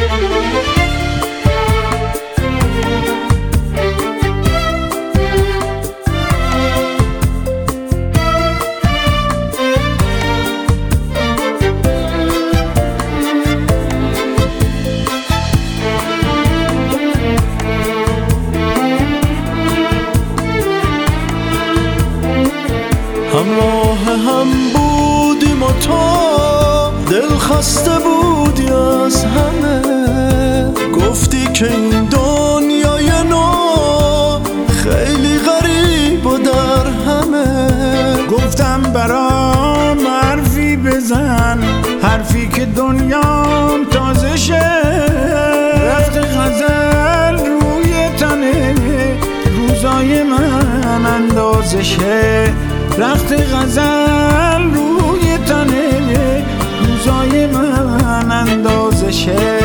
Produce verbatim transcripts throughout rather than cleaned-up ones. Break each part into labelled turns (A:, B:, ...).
A: همراه هم بودیم و تو دل خسته بودی از همه، گفتی که این دنیای نو خیلی غریب و در همه.
B: گفتم برام حرفی بزن، حرفی که دنیام تازه شه. رفت غزل روی تنه روزای من اندازه شه. رخت غزل روی تنه روزای من اندازه شه.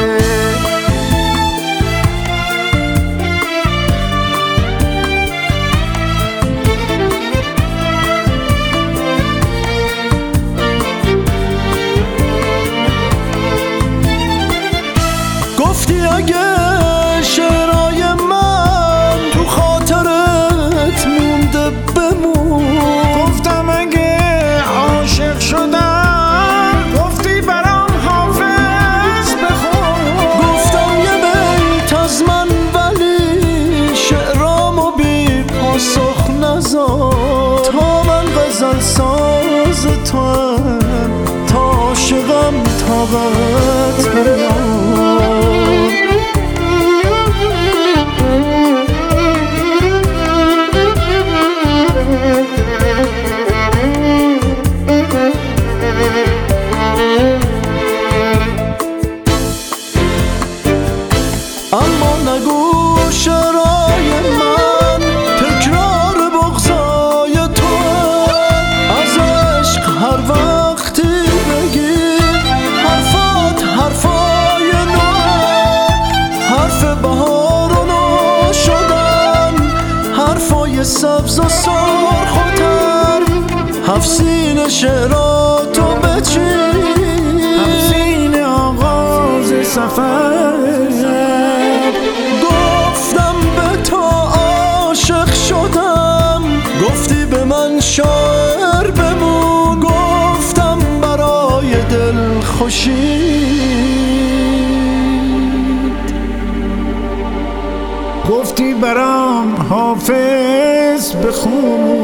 A: گفتی اگه شعرهای من تو خاطرت مونده بمون.
B: گفتم اگه عاشق شدم گفتی برام حافظ بخون.
A: گفتم یه بیت از من ولی شعرامو بی پاسخ نذار. تا من غزل ساز توام، تا عاشقم طاقت ندارم. اما نگو شعرهای من تکرار بغضای تو. از عشق هر وقتی بگی حرفات حرفای نو، حرف بهار و نو شدن، حرفای سبز و سرخ و تر. هفسین شعراتو بچین،
B: هفسین آغاز سفر.
A: گفتم به تو عاشق شدم، گفتی به من شاعر بمون. گفتم برای دل خوشید،
B: گفتی برام حافظ بخون.